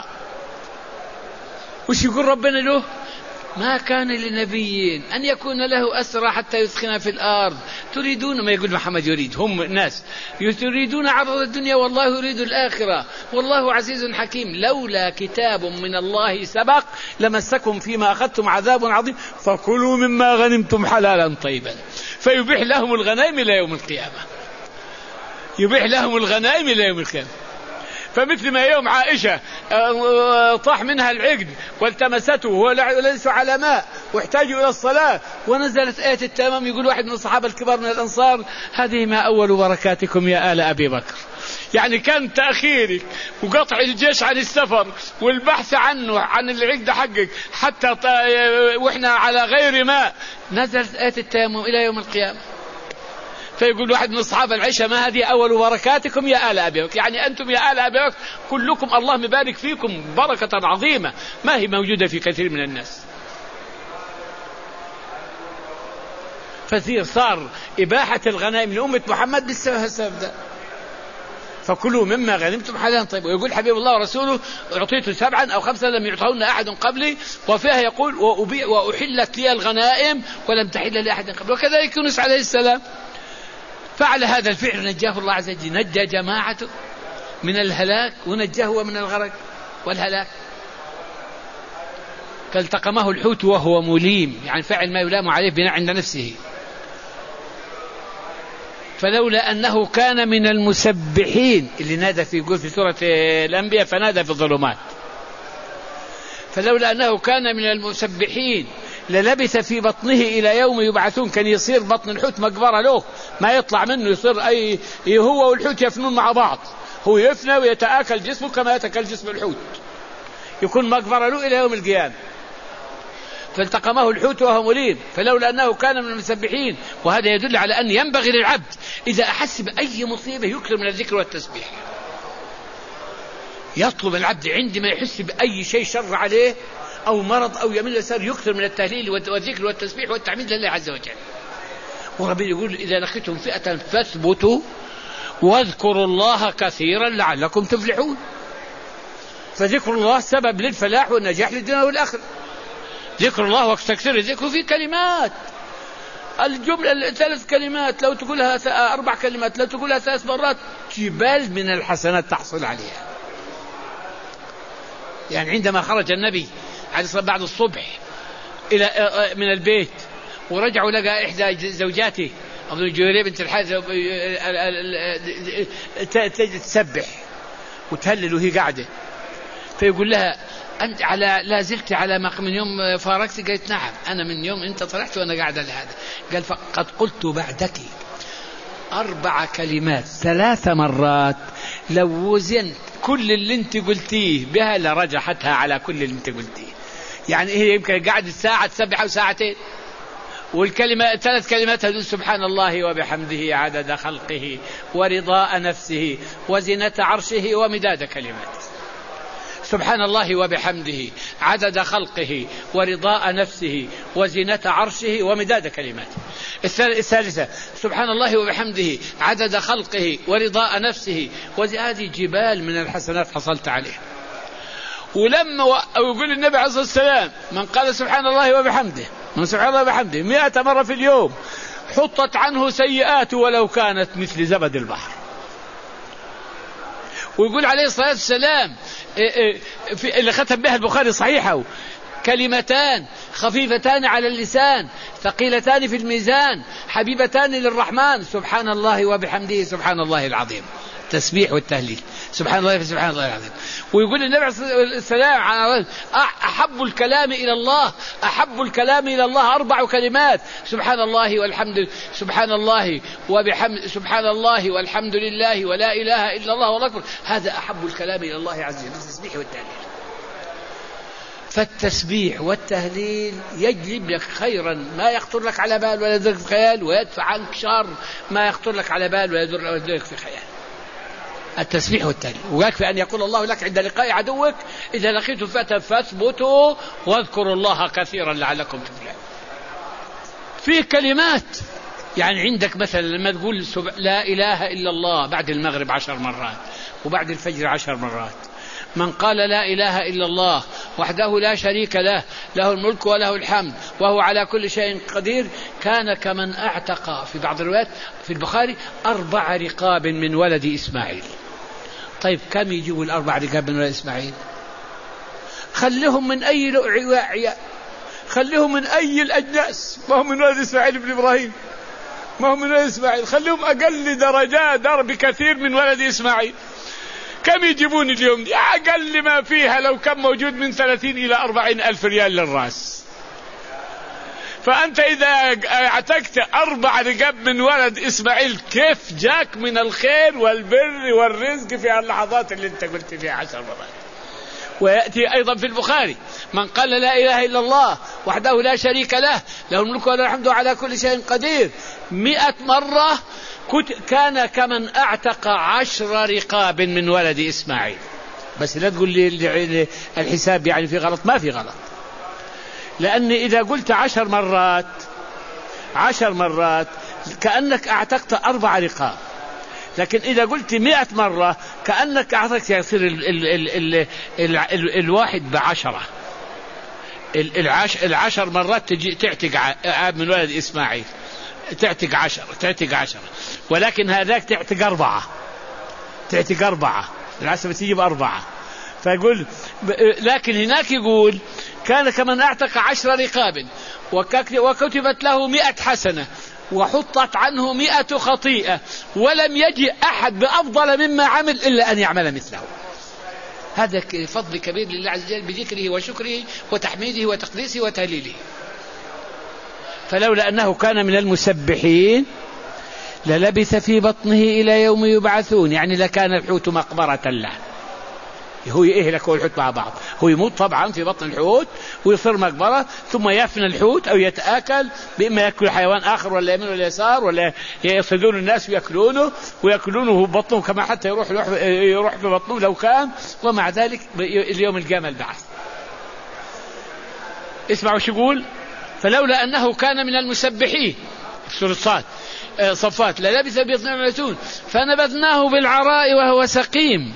وش يقول ربنا له؟ ما كان لنبي أن يكون له أسرى حتى يثخن في الأرض تريدون، ما يقول محمد يريد، هم ناس يريدون عرض الدنيا والله يريد الآخرة والله عزيز حكيم لولا كتاب من الله سبق لمسكم فيما أخذتم عذاب عظيم فكلوا مما غنمتم حلالا طيبا. فيبيح لهم الغنائم إلى يوم القيامة، يبيح لهم الغنائم إلى يوم القيامة. فمثل ما يوم عائشة طاح منها العقد والتمسته وليس على ماء واحتاجوا إلى الصلاة ونزلت آية التمام، يقول واحد من الصحابة الكبار من الأنصار هذه ما أول بركاتكم يا آل أبي بكر. يعني كان تأخيرك وقطع الجيش عن السفر والبحث عنه عن العقد حقك حتى وإحنا على غير ماء نزلت آية التيمم إلى يوم القيامة. فيقول واحد من الصحابة العشاء ما هذه أول بركاتكم يا آل أبي بكر، يعني أنتم يا آل أبي بكر كلكم الله مبارك فيكم بركة عظيمة ما هي موجودة في كثير من الناس. فثير صار إباحة الغنائم لأمة محمد بالسبب ده. فكلوا مما غنمتم حلالا طيبا. ويقول حبيب الله ورسوله أعطيت سبعا أو خمسا لم يعطهن أحد قبلي، وفيها يقول وأحلت لي الغنائم ولم تحل لأحد قبل. وكذلك يونس عليه السلام فعل هذا الفعل نجاه الله عز وجل، نجى جماعته من الهلاك ونجاه من الغرق والهلاك. فالتقمه الحوت وهو مليم، يعني فعل ما يلام عليه بناء عند نفسه. فلولا أنه كان من المسبحين اللي نادى في يقول في سورة الأنبياء فنادى في الظلمات، فلولا أنه كان من المسبحين للبث في بطنه إلى يوم يبعثون. كان يصير بطن الحوت مقبرة له ما يطلع منه، يصير أي هو والحوت يفنون مع بعض، هو يفنى ويتآكل جسمه كما يتأكل جسم الحوت، يكون مقبرة له إلى يوم القيامة. فالتقمه الحوت وهو مليم فلولا أنه كان من المسبحين. وهذا يدل على أن ينبغي للعبد إذا أحس بأي مصيبة يكثر من الذكر والتسبيح. يطلب العبد عندما يحس بأي شيء شر عليه أو مرض أو يمل يسار يكثر من التهليل والذكر والتسبيح والتعميد لله عز وجل. وربنا يقول إذا لقيتم فئة فاثبتوا واذكروا الله كثيرا لعلكم تفلحون. فذكر الله سبب للفلاح والنجاح للدنيا والآخرة. ذكر الله واستكثر الذكر في كلمات، الجملة ثلاث كلمات لو تقولها أربع كلمات لو تقولها ثلاث مرات جبال من الحسنات تحصل عليها. يعني عندما خرج النبي عليه الصلاة بعد الصبح إلى من البيت ورجعوا لقى إحدى زوجاته أظن جويرية بنت الحارث تسبح وتهلل وهي قاعدة، فيقول لها أنت على لا زلت على ما من يوم فارقتي؟ قالت نعم أنا من يوم أنت طلعت وأنا قاعدة لهذا. قال فقد قلت بعدك أربع كلمات ثلاث مرات لو وزنت كل اللي انت قلتيه بها لرجحتها على كل اللي انت قلتيه. يعني هي يمكن قاعد ساعة تسبح أو ساعتين، والكلمة ثلاث كلمات هذول سبحان الله وبحمده عدد خلقه ورضاء نفسه وزنة عرشه ومداد كلماته. سبحان الله وبحمده عدد خلقه ورضاء نفسه وزنة عرشه ومداد كلماته. الثالثة سبحان الله وبحمده عدد خلقه ورضاء نفسه، وهذه جبال من الحسنات حصلت عليها. ولما يقول النبي عليه الصلاة والسلام من قال سبحان الله وبحمده من سبحان الله وبحمده مئة مرة في اليوم حطت عنه سيئات ولو كانت مثل زبد البحر. ويقول عليه الصلاة والسلام اللي ختم بها البخاري صحيحه كلمتان خفيفتان على اللسان ثقيلتان في الميزان حبيبتان للرحمن سبحان الله وبحمده سبحان الله العظيم. التسبيح والتهليل، سبحان الله سبحان الله العظيم. ويقول النبي عليه الصلاة والسلام أحب الكلام إلى الله أحب الكلام إلى الله أربع كلمات: سبحان الله والحمد سبحان الله وبحمد سبحان الله والحمد لله ولا إله إلا الله والله أكبر. هذا أحب الكلام إلى الله عز وجل، التسبيح والتهليل. فالتسبيح والتهليل يجلب لك خيرا ما يخطر لك على بال ولا يدرك في خيال، ويدفع عنك شر ما يخطر لك على بال ولا يدرك في خيال. التسبيح والتهليل. ويكفي أن يقول الله لك عند لقاء عدوك: إذا لقيتم فئة فاثبتوا واذكروا الله كثيرا لعلكم تفلحون. في كلمات يعني عندك مثلا لما تقول لا إله إلا الله بعد المغرب عشر مرات وبعد الفجر عشر مرات. من قال لا إله إلا الله وحده لا شريك له له الملك وله الحمد وهو على كل شيء قدير كان كمن أعتق في بعض الروايات في البخاري أربع رقاب من ولد إسماعيل. طيب كم يجيبوا الأربع رقاب من ولد إسماعيل؟ خليهم من أي لؤعياء، خليهم من أي الأجناس، ما هم من ولد إسماعيل بن إبراهيم، ما هم من ولد إسماعيل، خليهم أقل درجات درب كثير من ولد إسماعيل. كم يجيبون اليوم؟ أقل ما فيها لو كان موجود من ثلاثين إلى أربعين ألف ريال للرأس. فأنت إذا اعتقت أربع رقاب من ولد إسماعيل كيف جاك من الخير والبر والرزق في اللحظات اللي انت قلت فيها عشر مرات. ويأتي أيضا في البخاري: من قال لا إله إلا الله وحده لا شريك له له الملك وله الحمد على كل شيء قدير مئة مرة كان كمن أعتق عشر رقاب من ولد إسماعيل. بس لا تقول لي الحساب يعني في غلط، ما في غلط، لأن إذا قلت عشر مرات عشر مرات كأنك أعتقت أربع رقاب، لكن إذا قلت مئة مرة كأنك أعتقت يصير ال ال ال ال ال ال الواحد بعشرة. العش العشر مرات تجي تعتق من ولد إسماعيل تعتق عشرة تعتق عشرة، ولكن هذاك تعتق أربعة تعتق أربعة العشرة تجيب أربعة. فيقول لكن هناك يقول كان كمن أعتق عشر رقاب وكتبت له مئة حسنة وحطت عنه مئة خطيئة ولم يجي أحد بأفضل مما عمل إلا أن يعمل مثله. هذا فضل كبير لله عز وجل بذكره وشكره وتحميده وتقديسه وتهليله. فلولا أنه كان من المسبحين للبث في بطنه إلى يوم يبعثون، يعني لكان الحوت مقبرة له. هو يهلك والحوت مع بعض، هو يموت طبعا في بطن الحوت ويصير مقبرة، ثم يفنى الحوت أو يتآكل، بإما يأكل حيوان آخر ولا يمين ولا يسار، ولا يصيدون الناس ويأكلونه ويأكلونه ببطنه كما حتى يروح يروح في بطنه لو كان. ومع ذلك اليوم القيامة البعث. اسمعوا شو يقول: فلولا أنه كان من المسبحين في سورة صاد صفات للبث في بطنه إلى يوم يبعثون فنبذناه بالعراء وهو سقيم.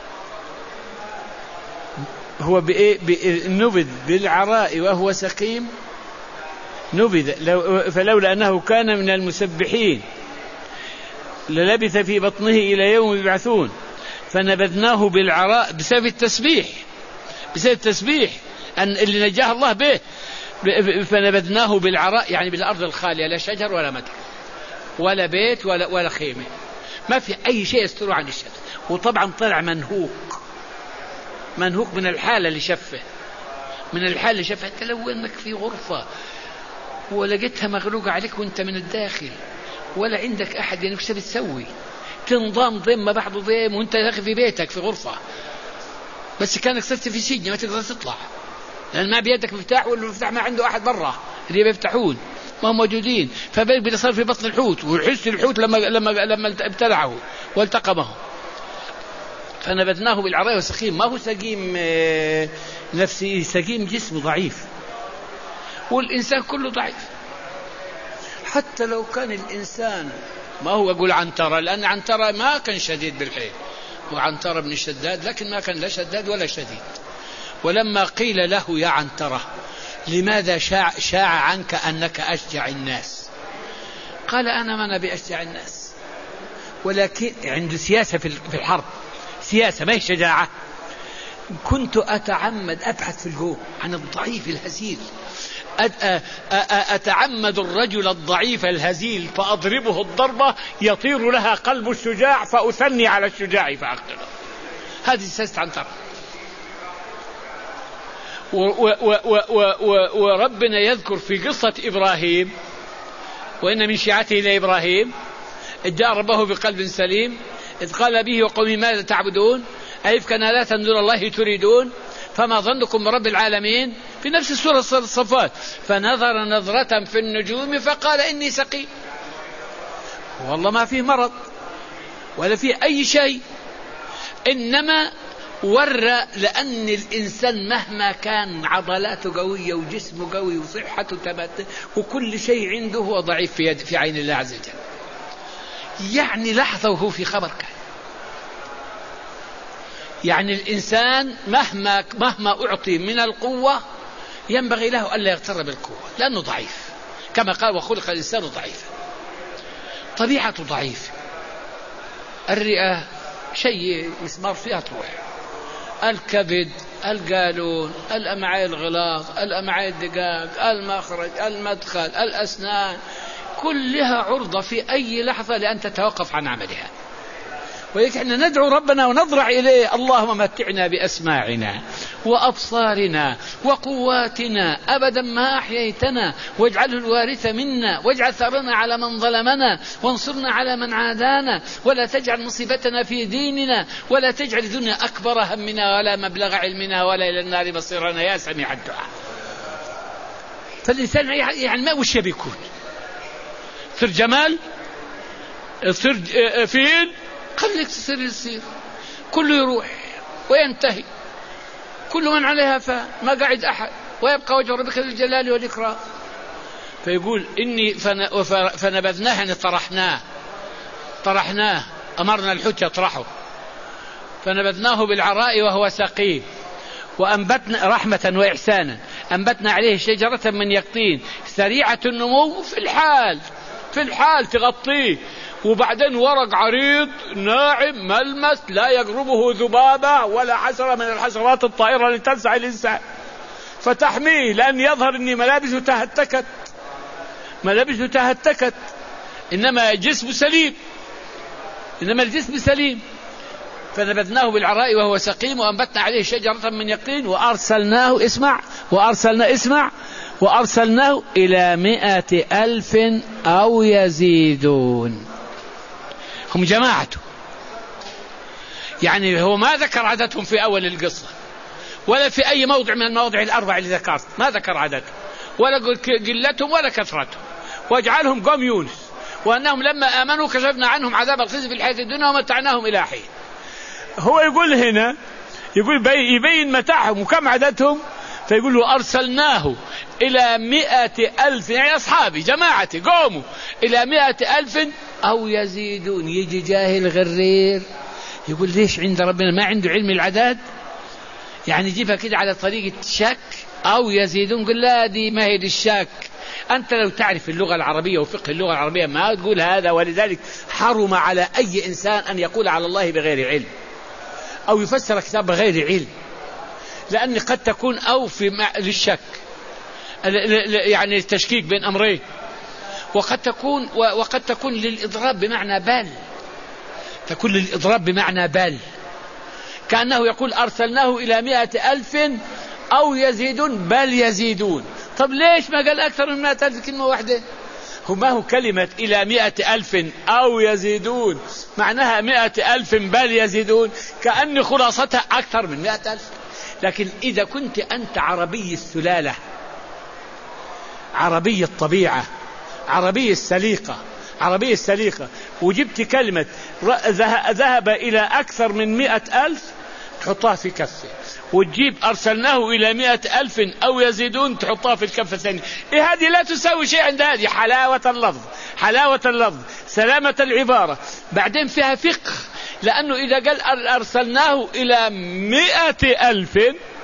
هو نبذ بالعراء وهو سقيم، نبذ لو فلولا أنه كان من المسبحين للبث في بطنه إلى يوم يبعثون فنبذناه بالعراء بسبب التسبيح بسبب التسبيح أن اللي نجاه الله به. فنبذناه بالعراء يعني بالأرض الخالية، لا شجر ولا مطر ولا بيت ولا, ولا خيمة، ما في أي شيء يستر عن الشمس. وطبعا طلع منهوك منهوك من الحالة اللي شفه من الحالة اللي شفه. أنت لو أنك في غرفة ولقيتها مغلوقة عليك وأنت من الداخل ولا عندك أحد، يعني كيف بتسوي؟ تنضم ضم بعض ضم وأنت داخل في بيتك في غرفة، بس كانك صرت في سجن ما تقدر تطلع لأن ما بيدك مفتاح، والمفتاح ما عنده أحد برا اللي بيفتحون ما هم موجودين. فبالك اللي صار في بطن الحوت وحس الحوت لما لما لما ابتلعه والتقمه. فنبذناه بالعراء وسقيم، ما هو سقيم نفسي، سقيم جسم ضعيف، والإنسان كله ضعيف. حتى لو كان الإنسان ما هو أقول عنترة، لأن عنترة ما كان شديد بالحيل، وعنترة بن الشداد لكن ما كان لا شداد ولا شديد. ولما قيل له يا عنترة لماذا شاع, شاع عنك أنك أشجع الناس؟ قال أنا ما نبي أشجع الناس، ولكن عنده سياسة في الحرب، سياسة ما هي شجاعة. كنت أتعمد أبحث في الجو عن الضعيف الهزيل أتعمد الرجل الضعيف الهزيل فأضربه الضربة يطير لها قلب الشجاع فأثني على الشجاع فأقتله. هذه سياسة عنترة. وربنا يذكر في قصة إبراهيم وإن من شيعته لإبراهيم إذ جاء ربه بقلب سليم إذ قال به وقومه ماذا تعبدون أئفكا آلهة دون الله تريدون فما ظنكم برب العالمين في نفس السورة الصفات فنظر نظرة في النجوم فقال إني سقيم. والله ما فيه مرض ولا فيه أي شيء، إنما ورى لأن الإنسان مهما كان عضلاته قوية وجسمه قوي وصحته تبت وكل شيء عنده هو ضعيف في, في عين الله عز وجل. يعني لحظة وهو في خبر كان، يعني الإنسان مهما مهما أعطي من القوة ينبغي له ألا يغتر بالقوة لأنه ضعيف، كما قال وخلق الإنسان ضعيفا، طبيعته ضعيف. الرئة شيء مسمار فيها تروح، الكبد، القالون، الأمعاء الغلاظ، الأمعاء الدقاق، المخرج، المدخل، الأسنان، كلها عرضة في أي لحظة لأن تتوقف عن عملها. ولكن احنا ندعو ربنا ونضرع إليه اللهم متعنا بأسماعنا وأبصارنا وقواتنا أبدا ما أحييتنا واجعله الوارث منا واجعل ثأرنا على من ظلمنا وانصرنا على من عادانا ولا تجعل مصيبتنا في ديننا ولا تجعل الدنيا أكبر همنا ولا مبلغ علمنا ولا إلى النار مصيرنا يا سميع الدعاء. فالإنسان يعني ما وش بيكون صير جمال صير فيل خليك تصير يصير كله يروح وينتهي، كل من عليها فان ما قاعد أحد ويبقى وجه ربك ذو الجلال والإكرام. فيقول إني فنبذناه يعني طرحناه طرحناه أمرنا الحوت يطرحه فنبذناه بالعراء وهو سقيم وأنبتنا رحمة وإحسانا أنبتنا عليه شجرة من يقطين سريعة النمو في الحال في الحال تغطيه، وبعدين ورق عريض ناعم ملمس لا يقربه ذبابة ولا حشرة من الحشرات الطائرة اللي تلسع الإنسان فتحميه، لأن يظهر أن ملابسه تهتكت ملابسه تهتكت إنما جسم سليم إنما الجسم سليم. فنبذناه بالعراء وهو سقيم وأنبتنا عليه شجرة من يقطين وأرسلناه اسمع وأرسلنا اسمع وأرسلناه إلى مئة ألف أو يزيدون. هم جماعته، يعني هو ما ذكر عددهم في أول القصة ولا في أي موضع من المواضع الأربع اللي ذكرت، ما ذكر عددهم ولا قلتهم ولا كثرتهم، واجعلهم قوم يونس وأنهم لما آمنوا كشفنا عنهم عذاب الخزي في الحياة الدنيا ومتعناهم إلى حين. هو يقول هنا يقول يبين متاعهم وكم عددهم، فيقول له أرسلناه إلى مئة ألف يعني أصحابي جماعتي قوموا إلى مئة ألف أو يزيدون. يجي جاهل غرير يقول ليش عند ربنا ما عنده علم العدد، يعني يجيبها كده على طريقة شك أو يزيدون. قل لا دي ما هي دي الشك، أنت لو تعرف اللغة العربية وفقه اللغة العربية ما تقول هذا. ولذلك حرم على أي إنسان أن يقول على الله بغير علم أو يفسر كتاب بغير علم، لأن قد تكون أو في للشك يعني التشكيك بين أمرين، وقد تكون وقد تكون للإضراب بمعنى بل، تكون للإضراب بمعنى بل، كأنه يقول أرسلناه إلى مئة ألف أو يزيدون بل يزيدون. طب ليش ما قال أكثر من مئة ألف كلمة واحدة؟ هما هو كلمة إلى مئة ألف أو يزيدون معناها مئة ألف بل يزيدون، كأن خلاصتها أكثر من مئة ألف. لكن إذا كنت أنت عربي السلالة عربي الطبيعة عربي السليقة عربي السليقة وجبت كلمة ذهب إلى أكثر من مئة ألف تحطها في كفة، وتجيب أرسلناه إلى مئة ألف أو يزيدون تحطها في الكفة الثانية. إيه هذه لا تساوي شيء عند هذه. حلاوة اللفظ حلاوة اللفظ سلامة العبارة، بعدين فيها فقه، لأنه إذا قال أرسلناه إلى مئة ألف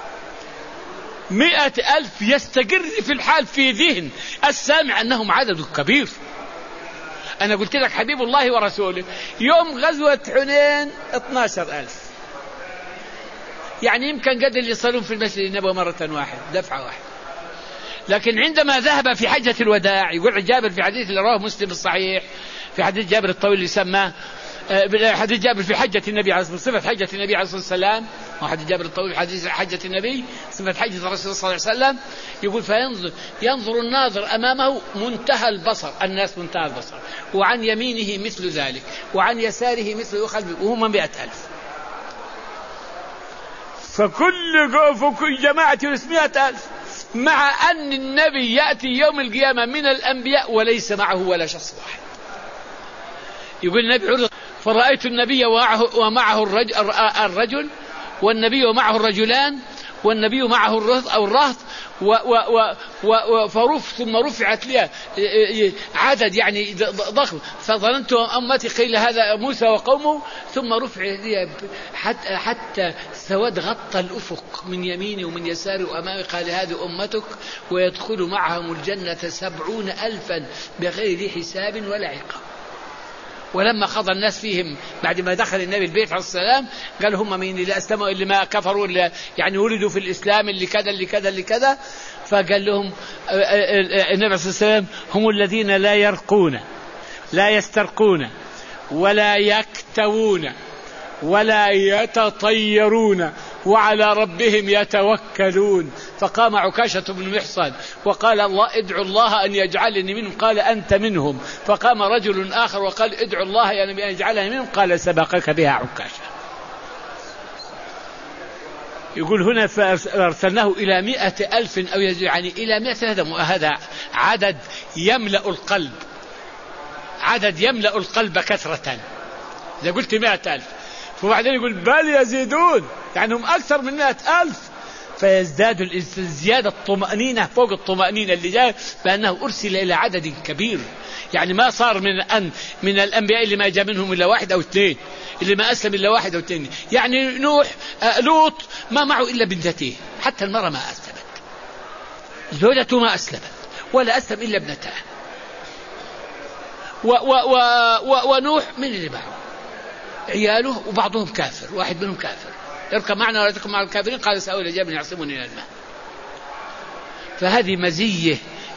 مئة ألف يستقر في الحال في ذهن السامع أنهم عدد كبير. أنا قلت لك حبيب الله ورسوله يوم غزوة حنين اثنا عشر ألف، يعني يمكن قد اللي يصلون في المسجد النبوي مرة واحدة دفعة واحدة، لكن عندما ذهب في حجة الوداع، يقول جابر في حديث اللي رواه مسلم الصحيح، في حديث جابر الطويل اللي سماه حديث جابر في حجة النبي عليه الصلاة صفة حجة النبي عليه الصلاة والسلام، وحديث جابر الطويل في حديث حجة النبي صفة حجة الرسول صلى الله عليه وسلم، يقول فينظر ينظر الناظر أمامه منتهى البصر، الناس منتهى البصر، وعن يمينه مثل ذلك، وعن يساره مثل خلفه، وهم مئة ألف. فكل فكل جماعة مئة ألف، مع أن النبي يأتي يوم القيامة من الأنبياء وليس معه ولا شخص واحد. يقول النبي عرض فرأيت النبي ومعه الرجل، والنبي ومعه الرجلان، والنبي معه الرهط أو الرهط، فرف ثم رفعت لي عدد يعني ضخم، فظننت أمتي قيل هذا موسى وقومه، ثم رفع لي حتى, حتى سواد غطى الأفق من يميني ومن يساري وأمامي، قال هذه أمتك ويدخل معهم الجنة سبعون ألفا بغير حساب ولا عقاب. ولما خضى الناس فيهم بعد ما دخل النبي البيت عليه السلام، قال هم مين اللي أسلموا اللي ما كفروا اللي يعني ولدوا في الإسلام اللي كذا اللي كذا اللي كذا، فقال لهم النبي عليه السلام هم الذين لا يرقون لا يسترقون ولا يكتوون ولا يتطيرون وعلى ربهم يتوكلون. فقام عكاشة بن محصن وقال الله ادعو الله أن يجعلني منهم، قال أنت منهم. فقام رجل آخر وقال ادعو الله أن يجعلني منهم، قال سبقك بها عكاشة. يقول هنا فأرسلناه إلى مئة ألف أو يعني إلى مئة ألف، هذا عدد يملأ القلب، عدد يملأ القلب كثرة. إذا قلت مئة ألف وبعدين يقول بل يزيدون، يعني هم أكثر من مئة ألف، فيزداد الزيادة الطمأنينة فوق الطمأنينة اللي جاء بأنه أرسل إلى عدد كبير. يعني ما صار من أن من الأنبياء اللي ما جاء منهم إلا واحد أو اثنين، اللي ما أسلم إلا واحد أو اثنين. يعني نوح لوط ما معه إلا بنتيه، حتى المرأة ما أسلمت، زوجته ما أسلمت ولا أسلم إلا ابنته. و و و و ونوح من اللي معه عياله وبعضهم كافر، واحد منهم كافر، يركب معنا ولا تركب مع الكافرين، قال سأوي لجبل يعصمني من الماء. فهذه مزية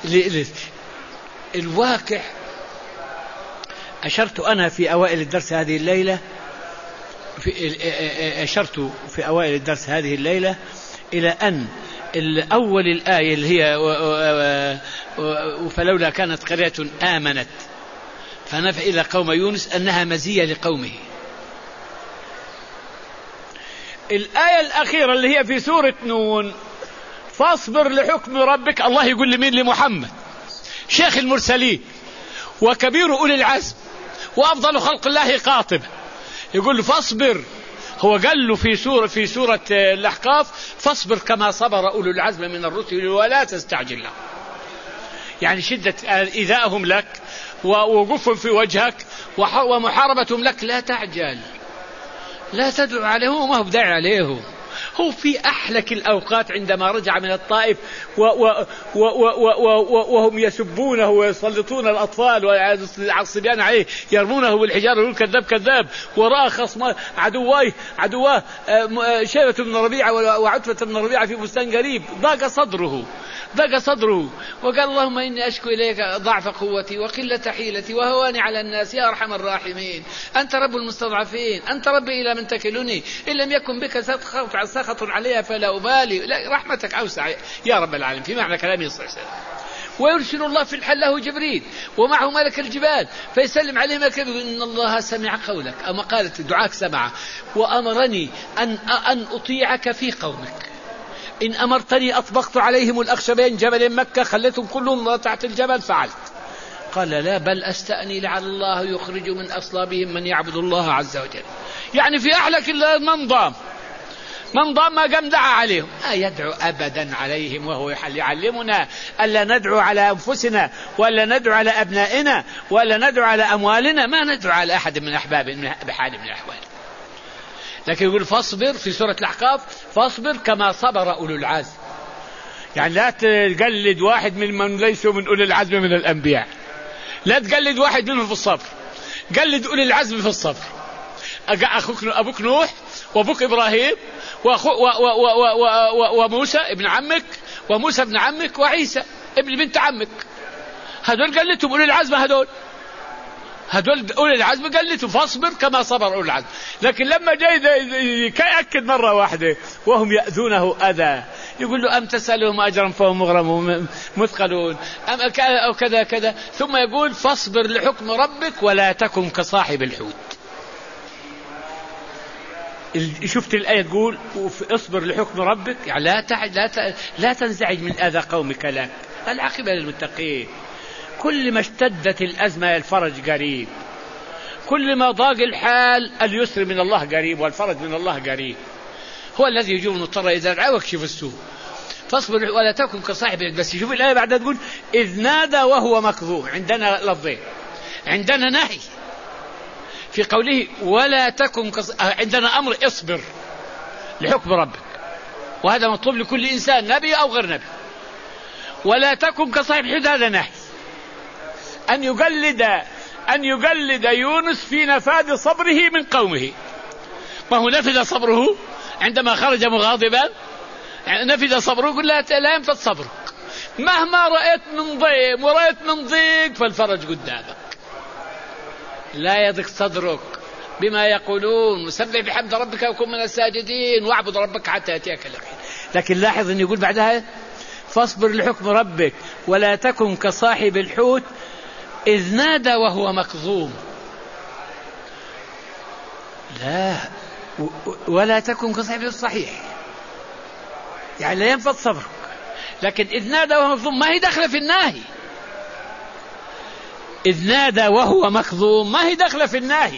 الواقع. أشرت أنا في أوائل الدرس هذه الليلة في أشرت في أوائل الدرس هذه الليلة إلى أن الأول الآية اللي هي فلولا كانت قرية آمنت فنفع إلى قوم يونس أنها مزية لقومه. الآية الأخيرة اللي هي في سورة نون فاصبر لحكم ربك، الله يقول لمين؟ لمحمد شيخ المرسلين وكبير أولي العزم وأفضل خلق الله قاطبة، يقول له فاصبر. هو قال له في سورة في سورة الأحقاف فاصبر كما صبر أولو العزم من الرسل ولا تستعجل لهم، يعني شدة إيذائهم لك ووقوفهم في وجهك ومحاربتهم لك لا تعجل، لا تدعو عليهم وما هو بداعي عليهم. هو في أحلك الأوقات عندما رجع من الطائف و و و و و وهم يسبونه ويسلطون الأطفال والصبيان عليه يرمونه بالحجارة ويقول كذاب كذاب، ورأى خصم عدواه عدواه شيبة بن ربيعة وعتبة بن ربيعة في بستان قريب، ضاق صدره ضاق صدره وقال اللهم إني أشكو إليك ضعف قوتي وقلة حيلتي وهواني على الناس يا أرحم الراحمين، أنت رب المستضعفين، أنت ربي إلى من تكلني، إن لم يكن بك سخط عليها فلا أبالي، رحمتك أوسع يا رب العالمين، في معنى كلامه صلى الله عليه وسلم. ويرسل الله في الحل له جبريل ومعه ملك الجبال فيسلم عليه ملك إن الله سمع قولك، أما قالت دعاك سمع وأمرني أن أن أطيعك في قومك، إن أمرتني أطبقت عليهم الأخشبين جبل مكة خليتهم كلهم تحت الجبل فعلت. قال لا بل أستأني لعل الله يخرج من أصلابهم من يعبد الله عز وجل. يعني في أحلك المنظام منظام ما قام دعا عليهم، لا يدعو أبدا عليهم، وهو يعلمنا ألا ندعو على أنفسنا ولا ندعو على أبنائنا ولا ندعو على أموالنا، ما ندعو على أحد من أحبابنا بحال من الأحوال. لكن يقول فاصبر في سورة الأحقاف فاصبر كما صبر أولو العزم، يعني لا تقلد واحد من من ليسوا من أولي العزم من الأنبياء، لا تقلد واحد منهم في الصبر، قلد أولي العزم في الصبر. أخوك أبوك نوح وأبوك إبراهيم وموسى ابن عمك وموسى ابن عمك وعيسى ابن بنت عمك. هدول قلتهم أولي العزم، هدول هدول أولي العزم قلتهم، فاصبر كما صبر أولي العزم. لكن لما جاي يأكد مرة واحدة وهم يأذونه أذى، يقول له أم تسألهم أجرا فهم مغرمون مثقلون أم أو كذا كذا، ثم يقول فاصبر لحكم ربك ولا تكن كصاحب الحوت. شفت الآية تقول اصبر لحكم ربك، يعني لا لا لا تنزعج من أذى قومك لك، العاقبة للمتقين. كل ما اشتدت الأزمة الفرج قريب، كل ما ضاق الحال اليسر من الله قريب والفرج من الله قريب. هو الذي يجيب المضطر إذا دعا ويكشف السوء. فاصبر ولا تكن كصاحب. بس شوف الآية بعدها تقول إذ نادى وهو مكظوم. عندنا لفظين، عندنا نهي في قوله ولا تكن كص... عندنا أمر اصبر لحكم ربك، وهذا مطلوب لكل إنسان نبي أو غير نبي. ولا تكن كصاحب الحوت هذا نهي، أن يقلد أن يقلد يونس في نفاذ صبره من قومه. ما هو نفذ صبره عندما خرج مغاضبا، نفذ صبره، قل لا ينفذ صبرك مهما رأيت من ضيم ورأيت من ضيق، فالفرج قدامك. لا يضيق صدرك بما يقولون، وسبح بحمد ربك وكن من الساجدين واعبد ربك حتى يأتيك اليقين. لكن لاحظ أن يقول بعدها فاصبر لحكم ربك ولا تكن كصاحب الحوت إذ نادى وهو مكظوم. لا، ولا تكن كصاحب الصحيح، يعني لا ينفذ صبرك. لكن إذ نادى وهو مكظوم ما هي داخلة في الناهي. إذ نادى وهو مكظوم ما هي داخلة في الناهي.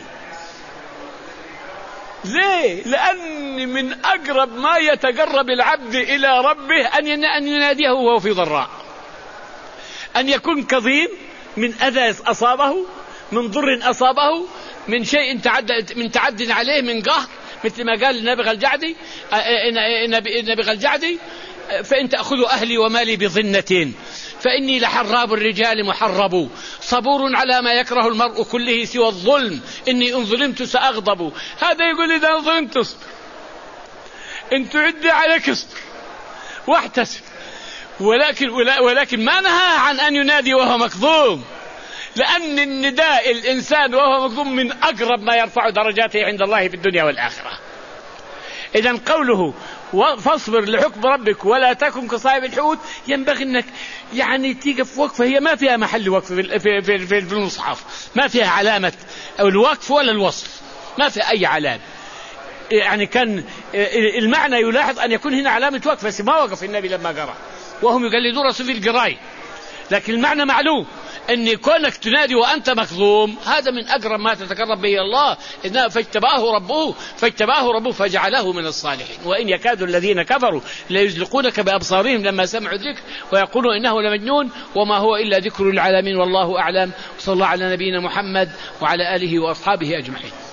ليه؟ لأن من أقرب ما يتقرب العبد إلى ربه أن يناديه وهو في ضراء، أن يكون كظيم من أذى أصابه، من ضر أصابه، من شيء تعد من تعد عليه، من قهر، مثل ما قال النبي الجعدي النبي الجعدي فإن تأخذوا أهلي ومالي بظنة فإني لحراب الرجال محرب، صبور على ما يكره المرء كله سوى الظلم، إني إن ظلمت سأغضب. هذا يقول إذا ظلمت اصبر، إن تعد عليك اصبر واحتسب. ولكن, ولكن ما نهى عن أن ينادي وهو مكظوم، لأن النداء الإنسان وهو مكظوم من أقرب ما يرفع درجاته عند الله في الدنيا والآخرة. إذن قوله فاصبر لحكم ربك ولا تكن كصاحب الحوت ينبغي أنك يعني تقف وقفة هي ما فيها محل وقف في, في, في, في المصحف، ما فيها علامة أو الوقف ولا الوصل، ما فيها أي علامة. يعني كان المعنى يلاحظ أن يكون هنا علامة وقف، بس ما وقف النبي لما قرأ، وهم يقلدون رسول القراء. لكن المعنى معلوم أن كونك تنادي وأنت مكظوم هذا من أقرب ما تتقرب به الله. إنه فاجتباه ربه فاجتباه ربه فجعله من الصالحين. وإن يكاد الذين كفروا ليزلقونك بأبصارهم لما سمعوا الذكر ويقولوا إنه لمجنون وما هو إلا ذكر للعالمين والله أعلم. صلى الله على نبينا محمد وعلى آله وأصحابه أجمعين.